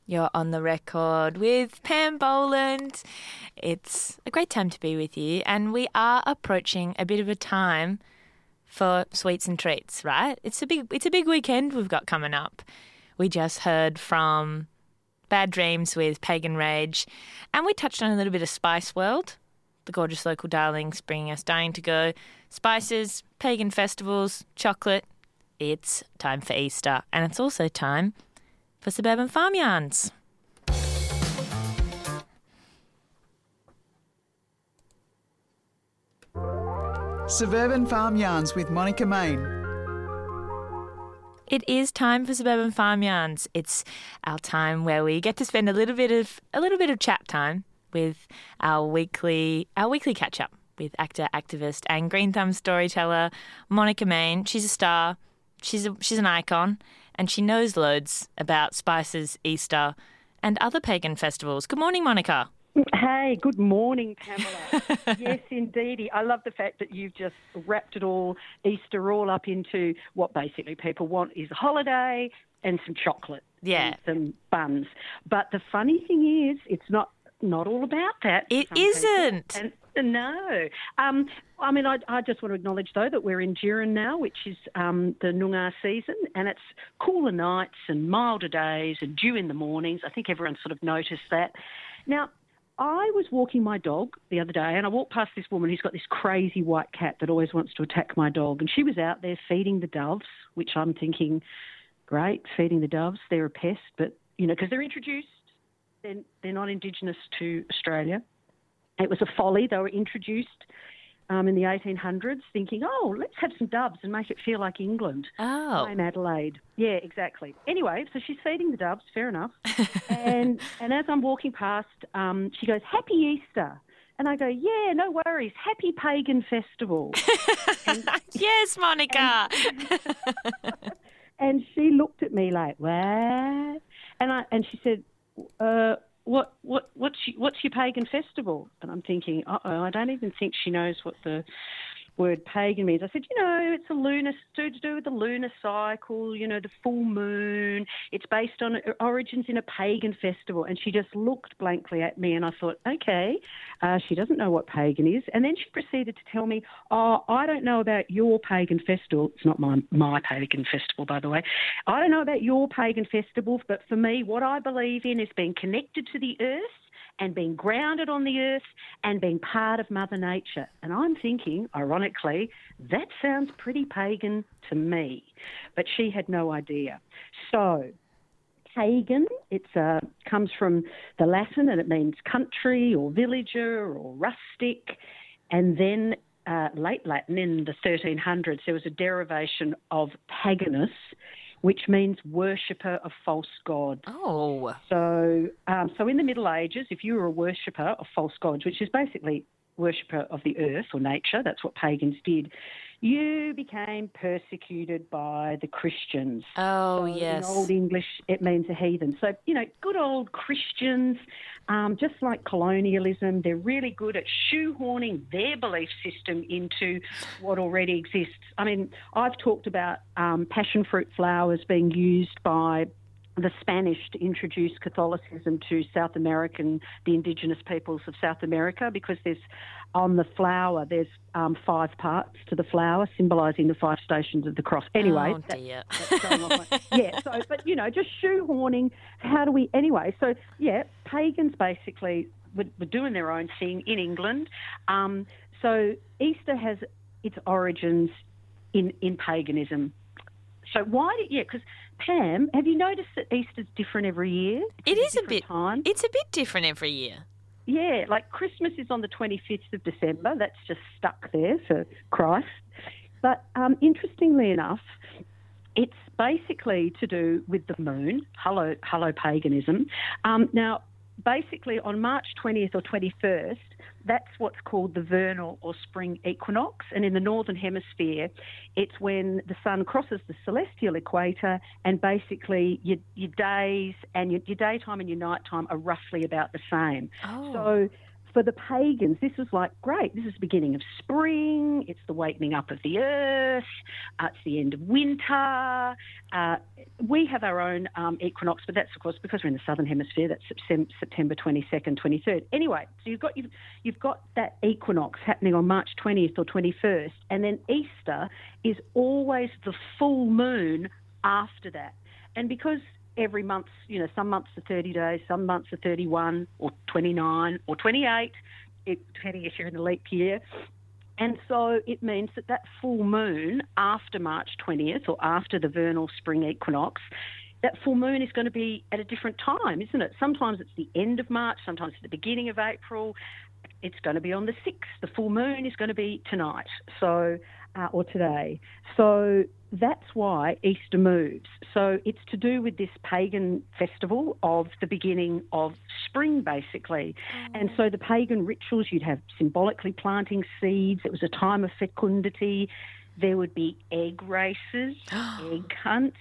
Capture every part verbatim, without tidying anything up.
You're on the record with Pam Boland. It's a great time to be with you, and we are approaching a bit of a time for sweets and treats, right? It's a big, it's a big weekend we've got coming up. We just heard from Bad Dreams with Pagan Rage, and we touched on a little bit of Spice World, the gorgeous local darlings bringing us Dying to Go, spices, pagan festivals, chocolate. It's time for Easter, and it's also time for Suburban Farm Yarns. Suburban Farm Yarns with Monica Main. It is time for Suburban Farm Yarns. It's our time where we get to spend a little bit of a little bit of chat time with our weekly our weekly catch up with actor, activist, and Green Thumb storyteller Monica Main. She's a star. She's a, she's an icon, and she knows loads about spices, Easter, and other pagan festivals. Good morning, Monica. Hey, good morning, Pamela. Yes, indeedy. I love the fact that you've just wrapped it all, Easter all up into what basically people want is a holiday and some chocolate. Yeah. And some buns. But the funny thing is, it's not not all about that. It isn't. And, no. Um, I mean, I, I just want to acknowledge, though, that we're in Jiran now, which is um, the Noongar season, and it's cooler nights and milder days and dew in the mornings. I think everyone sort of noticed that. Now, I was walking my dog the other day, and I walked past this woman who's got this crazy white cat that always wants to attack my dog, and she was out there feeding the doves, which I'm thinking, great, feeding the doves, they're a pest, but, you know, because they're introduced, they're, they're not Indigenous to Australia. It was a folly. They were introduced um, in the eighteen hundreds thinking, oh, let's have some doves and make it feel like England. Oh. I'm Adelaide. Yeah, exactly. Anyway, so she's feeding the doves, fair enough. and and as I'm walking past, um, she goes, Happy Easter. And I go, yeah, no worries. Happy Pagan Festival. and, yes, Monica. And, and she looked at me like, what? And I and she said, uh, What what what's your, what's your pagan festival? And I'm thinking, uh oh, I don't even think she knows what the word pagan means. I said, you know, it's a lunar to do with the lunar cycle, you know, the full moon. It's based on origins in a pagan festival. And she just looked blankly at me, and I thought, okay, uh, she doesn't know what pagan is. And then she proceeded to tell me, oh, I don't know about your pagan festival. It's not my my pagan festival, by the way. I don't know about your pagan festival, but for me, what I believe in is being connected to the earth and being grounded on the earth and being part of Mother Nature. And I'm thinking, ironically, that sounds pretty pagan to me. But she had no idea. So, pagan, it uh, comes from the Latin, and it means country or villager or rustic. And then uh, late Latin, in the thirteen hundreds, there was a derivation of paganus, which means worshipper of false gods. Oh. So um, so in the Middle Ages, if you were a worshipper of false gods, which is basically worshipper of the earth or nature, that's what pagans did, you became persecuted by the Christians. Oh, so yes. In Old English, it means a heathen. So, you know, good old Christians, um, just like colonialism, they're really good at shoehorning their belief system into what already exists. I mean, I've talked about um, passion fruit flowers being used by the Spanish to introduce Catholicism to South American, the indigenous peoples of South America, because there's on the flower, there's um, five parts to the flower, symbolising the five stations of the cross. Anyway, oh, dear. That, that's going off my, yeah. So, but you know, just shoehorning. How do we? Anyway, so yeah, pagans basically were, were doing their own thing in England. Um, so Easter has its origins in in paganism. So why did, yeah, because Pam, have you noticed that Easter's different every year? It is a bit, time? it's a bit different every year. Yeah, like Christmas is on the twenty-fifth of December. That's just stuck there for Christ. But um, interestingly enough, it's basically to do with the moon. Hello, hello paganism. Um, now, basically on March twentieth or twenty-first, that's what's called the vernal or spring equinox. And in the northern hemisphere, it's when the sun crosses the celestial equator, and basically your, your days and your, your daytime and your nighttime are roughly about the same. Oh. So for the pagans, this was like, great, this is the beginning of spring, it's the wakening up of the earth, uh, it's the end of winter. Uh, we have our own um, equinox, but that's, of course, because we're in the southern hemisphere, that's September twenty-second, twenty-third. Anyway, so you've got, you've, you've got that equinox happening on March twentieth or twenty-first, and then Easter is always the full moon after that. And because every month, you know, some months are thirty days, some months are thirty-one or twenty-nine or twenty-eight, depending if you're in a leap year. And so it means that that full moon after March twentieth or after the vernal spring equinox, that full moon is going to be at a different time, isn't it? Sometimes it's the end of March, sometimes it's the beginning of April. It's going to be on the sixth. The full moon is going to be tonight, so uh, or today. So that's why Easter moves. So it's to do with this pagan festival of the beginning of spring, basically. Mm. And so the pagan rituals, you'd have symbolically planting seeds. It was a time of fecundity. There would be egg races, egg hunts,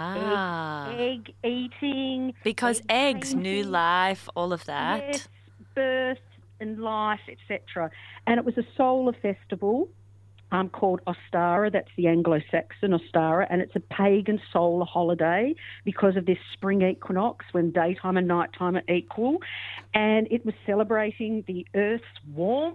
Aha. egg, egg eating. Because egg eggs, painting. new life, all of that. Yes, birth and life, et cetera. And it was a solar festival um, called Ostara. That's the Anglo-Saxon Ostara, and it's a pagan solar holiday because of this spring equinox when daytime and nighttime are equal. And it was celebrating the Earth's warmth,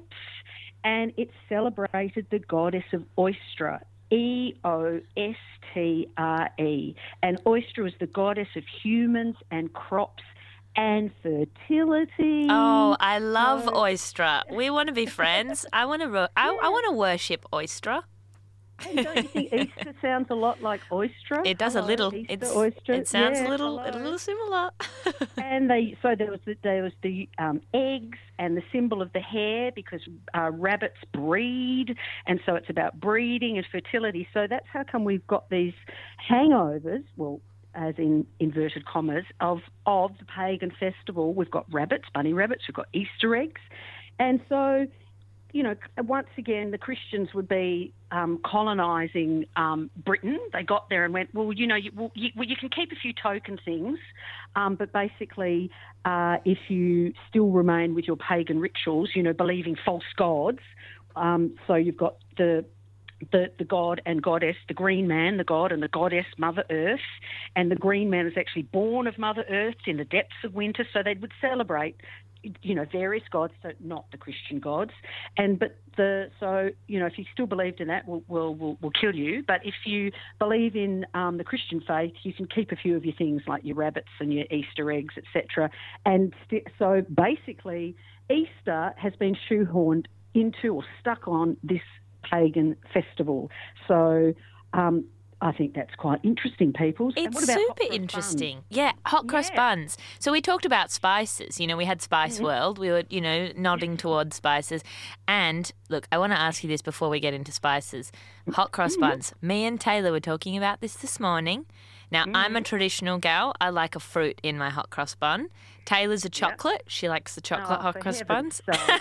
and it celebrated the goddess of Oestra, E O S T R E. And Oestra was the goddess of humans and crops and fertility. Oh, I love So- Oestra. We want to be friends. I want to. Ro- I, I want to worship Oestra. And don't you think Easter sounds a lot like Oestra? It does a Hello, little. Easter, It's, oyster. it sounds Yeah, a little, hello. a little similar. And they so there was the, there was the um, eggs and the symbol of the hare because uh, rabbits breed, and so it's about breeding and fertility. So that's how come we've got these hangovers. Well, as in inverted commas, of, of the pagan festival. We've got rabbits, bunny rabbits, we've got Easter eggs. And so, you know, once again, the Christians would be um, colonising um, Britain. They got there and went, well, you know, you, well, you, well, you can keep a few token things, um, but basically uh, if you still remain with your pagan rituals, you know, believing false gods, um, so you've got the The, the god and goddess, the green man, the god and the goddess, Mother Earth, and the green man is actually born of Mother Earth in the depths of winter, so they would celebrate, you know, various gods, so not the Christian gods. And but the so you know, if you still believed in that, we'll we'll, we'll, we'll kill you. But if you believe in um, the Christian faith, you can keep a few of your things like your rabbits and your Easter eggs, et cetera. And st- so basically, Easter has been shoehorned into or stuck on this pagan festival. So um, I think that's quite interesting, people. And It's what about hot super cross interesting. buns? Yeah, hot cross Yeah. buns. So we talked about spices. You know, we had Spice Mm-hmm. World. We were, you know, nodding towards spices. And look, I want to ask you this before we get into spices. Hot cross Mm-hmm. buns. Me and Taylor were talking about this this morning. Now, I'm Mm-hmm. a traditional gal. I like a fruit in my hot cross bun. Taylor's a chocolate. She likes the chocolate Oh, hot for cross heaven's buns. sake.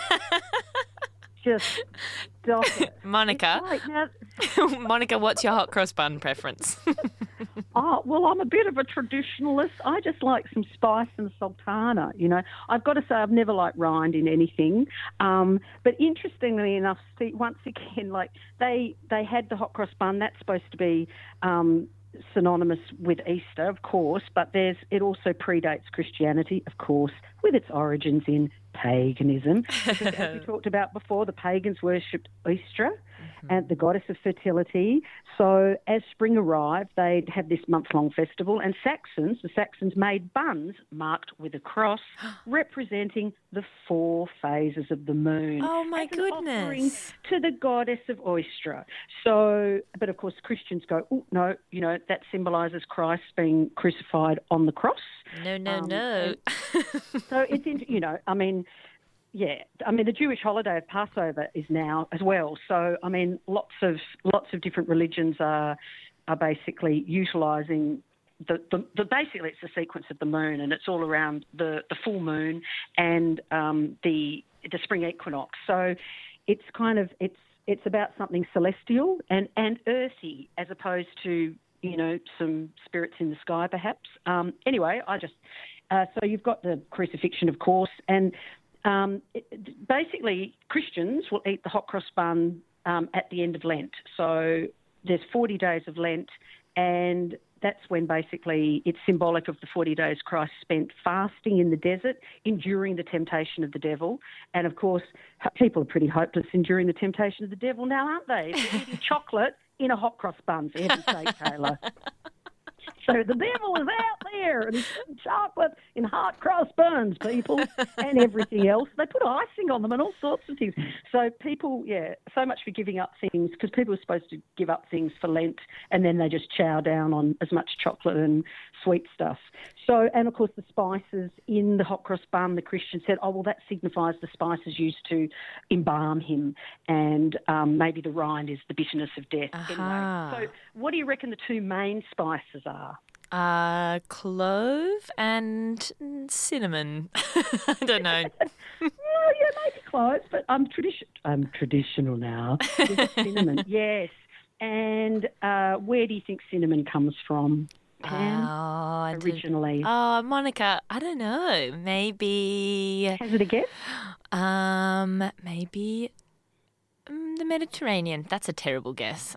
Just stop it. Monica, It's like, now, Monica, what's your hot cross bun preference? oh, well, I'm a bit of a traditionalist. I just like some spice and sultana, you know. I've got to say I've never liked rind in anything. Um, but interestingly enough, see, once again, like they, they had the hot cross bun. That's supposed to be um, synonymous with Easter, of course, but there's it also predates Christianity, of course, with its origins in paganism. Because as we talked about before, the pagans worshipped Oestra and the goddess of fertility. So as spring arrived, they'd have this month-long festival, and Saxons, the Saxons made buns marked with a cross representing the four phases of the moon. Oh, my as an offering goodness. to the goddess of Oestra. So, but of course, Christians go, oh, no, you know, that symbolises Christ being crucified on the cross. No, no, Um, no. So it's, in, you know, I mean, yeah, I mean, the Jewish holiday of Passover is now as well. So, I mean, lots of lots of different religions are are basically utilising the, the, the basically it's the sequence of the moon, and it's all around the, the full moon and um, the the spring equinox. So, it's kind of it's it's about something celestial and, and earthy as opposed to, you know, some spirits in the sky, perhaps. Um, anyway, I just uh, so you've got the crucifixion, of course, and Um, it, basically, Christians will eat the hot cross bun um, at the end of Lent. So there's forty days of Lent, and that's when basically it's symbolic of the forty days Christ spent fasting in the desert, enduring the temptation of the devil. And, of course, people are pretty hopeless enduring the temptation of the devil now, aren't they? They're eating chocolate in a hot cross bun, for heaven's sake, Taylor. So the devil is out there and he's putting chocolate in hot cross buns, people, and everything else. They put icing on them and all sorts of things. So people, yeah, so much for giving up things, because people are supposed to give up things for Lent and then they just chow down on as much chocolate and sweet stuff. So, and of course the spices in the hot cross bun, the Christian said, oh, well, that signifies the spices used to embalm him, and um, maybe the rind is the bitterness of death. Uh-huh. Anyway, so what do you reckon the two main spices are? Uh, clove and cinnamon. I don't know. Well, yeah, maybe close, but I'm tradition. I'm traditional now. With cinnamon, yes. And uh, where do you think cinnamon comes from? Pam? Oh, I did- originally. Oh, Monica, I don't know. Maybe, Hazard a guess? um, maybe mm, the Mediterranean. That's a terrible guess.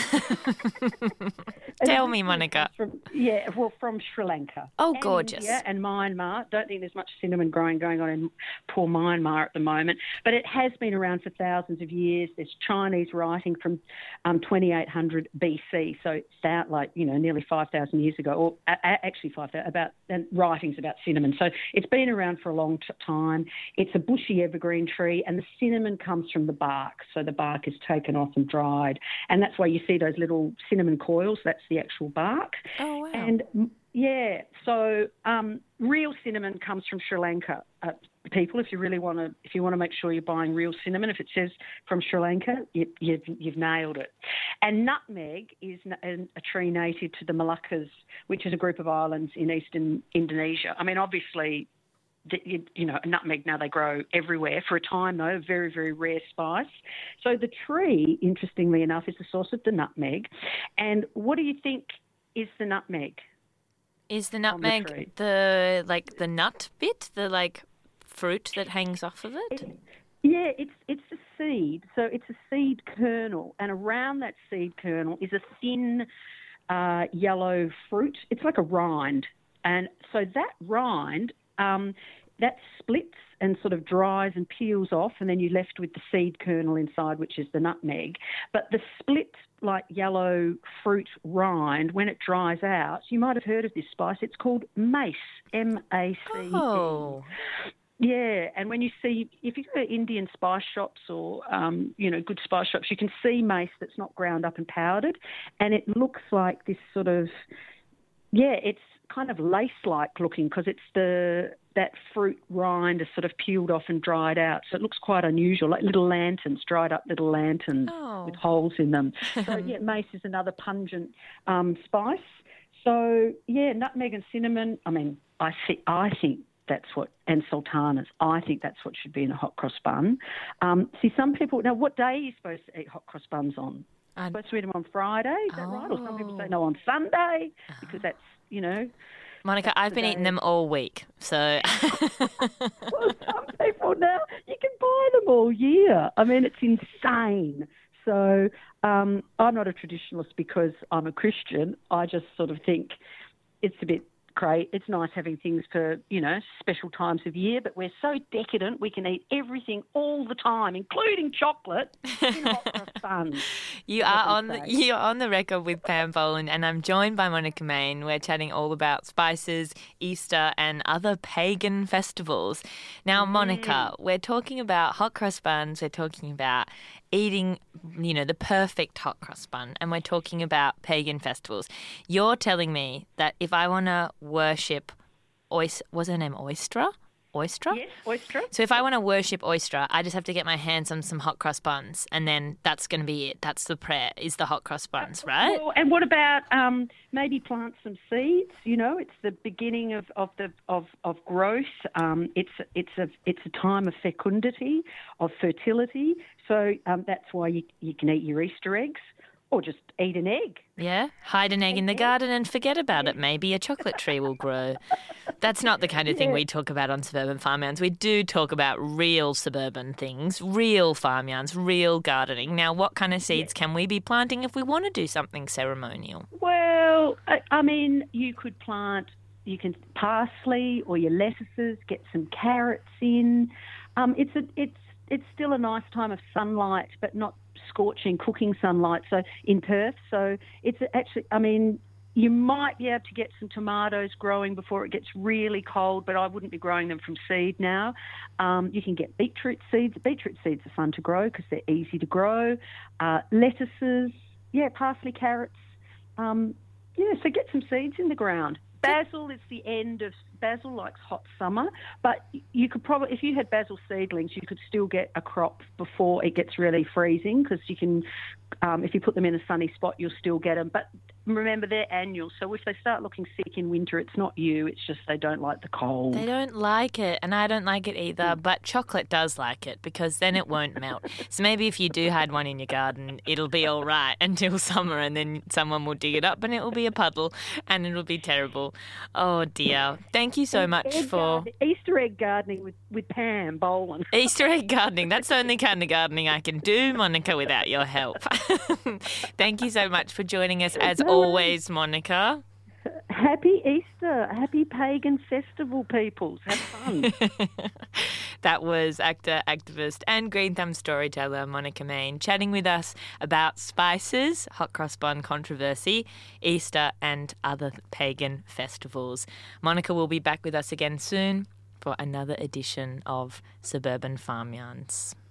I- Tell me, Monica. From, yeah, well, from Sri Lanka. Oh, and gorgeous. India and Myanmar. Don't think there's much cinnamon growing going on in poor Myanmar at the moment, but it has been around for thousands of years. There's Chinese writing from um, twenty-eight hundred B C, so it's out like, you know, nearly five thousand years ago, or uh, actually five thousand, about, and writings about cinnamon. So it's been around for a long t- time. It's a bushy evergreen tree, and the cinnamon comes from the bark. So the bark is taken off and dried, and that's why you see those little cinnamon coils. That's the actual bark. Oh, wow. And yeah, so um, real cinnamon comes from Sri Lanka. Uh, people, if you really want to, if you want to make sure you're buying real cinnamon, if it says from Sri Lanka, you, you've, you've nailed it. And nutmeg is a, a tree native to the Moluccas, which is a group of islands in eastern Indonesia. I mean, obviously, the, you, you know, nutmeg now they grow everywhere. For a time, though, a very, very rare spice. So the tree, interestingly enough, is the source of the nutmeg. And what do you think is the nutmeg? Is the the nutmeg tree. the, like, the nut bit, the, like, fruit that hangs off of it? It, yeah, it's it's a seed. So it's a seed kernel, and around that seed kernel is a thin uh, yellow fruit. It's like a rind, and so that rind um, that splits and sort of dries and peels off, and then you're left with the seed kernel inside, which is the nutmeg. But the split, like yellow fruit rind, when it dries out, you might have heard of this spice. It's called mace, M A C E. Oh. Yeah, and when you see, if you go to Indian spice shops or, um, you know, good spice shops, you can see mace that's not ground up and powdered, and it looks like this sort of, yeah, it's kind of lace-like looking because it's the that fruit rind is sort of peeled off and dried out, so it looks quite unusual, like little lanterns, dried up little lanterns Oh. with holes in them. So yeah, mace is another pungent um, spice. So yeah, nutmeg and cinnamon. I mean, I think I think that's what, and sultanas. I think that's what should be in a hot cross bun. Um, see, some people now. What day are you supposed to eat hot cross buns on? I- Supposed to eat them on Friday, is that right? Or some people say Oh. no, on Sunday, because that's, you know. Monica, I've been the eating day. them all week, so... Well, some people now, you can buy them all year. I mean, it's insane. So um, I'm not a traditionalist because I'm a Christian. I just sort of think it's a bit great. It's nice having things for, you know, special times of year, but we're so decadent we can eat everything all the time, including chocolate, in hot cross buns. You for are on heaven's the, sake. you're on the record with Pam Boland, and I'm joined by Monica Main. We're chatting all about spices, Easter, and other pagan festivals. Now, Monica, we're talking about hot cross buns. We're talking about eating, you know, the perfect hot cross bun, and we're talking about pagan festivals. You're telling me that if I want to worship, Oys- was her name Oystra? Oystra? Yes, oyster. So if I want to worship Oystra, I just have to get my hands on some hot cross buns, and then that's going to be it. That's the prayer, is the hot cross buns, right? Well, and what about um, maybe plant some seeds? You know, it's the beginning of, of the of, of growth. Um, it's it's a it's a time of fecundity, of fertility. So um, that's why you you can eat your Easter eggs. or just eat an egg. Yeah, hide an egg in the garden and forget about it. Maybe a chocolate tree will grow. That's not the kind of thing Yeah. we talk about on Suburban Farmyarns. We do talk about real suburban things, real farmyards, real gardening. Now, what kind of seeds can we be planting if we want to do something ceremonial? Well, I, I mean, you could plant, you can parsley or your lettuces, get some carrots in. Um, it's a, it's it's still a nice time of sunlight, but not scorching, cooking sunlight. So in Perth, so it's actually, I mean, you might be able to get some tomatoes growing before it gets really cold, but I wouldn't be growing them from seed now. Um, you can get beetroot seeds. Beetroot seeds are fun to grow because they're easy to grow. Uh, lettuces, yeah, parsley, carrots. Um, yeah, so get some seeds in the ground. Basil is the end of basil likes hot summer, but you could probably, if you had basil seedlings, you could still get a crop before it gets really freezing because you can, um, if you put them in a sunny spot, you'll still get them. But remember, they're annual, so if they start looking sick in winter, it's not you, it's just they don't like the cold. They don't like it, and I don't like it either, but chocolate does like it because then it won't melt. So maybe if you do hide one in your garden, it'll be all right until summer, and then someone will dig it up and it will be a puddle and it'll be terrible. Oh, dear. Thank you so much Egg for... garden- Easter egg gardening with, with Pam Boland. Easter egg gardening. That's the only kind of gardening I can do, Monica, without your help. Thank you so much for joining us as No always, Monica. Happy Easter. Happy pagan festival, peoples. Have fun. That was actor, activist and Green Thumb storyteller Monica Main chatting with us about spices, hot cross bun controversy, Easter and other pagan festivals. Monica will be back with us again soon for another edition of Suburban Farmyards.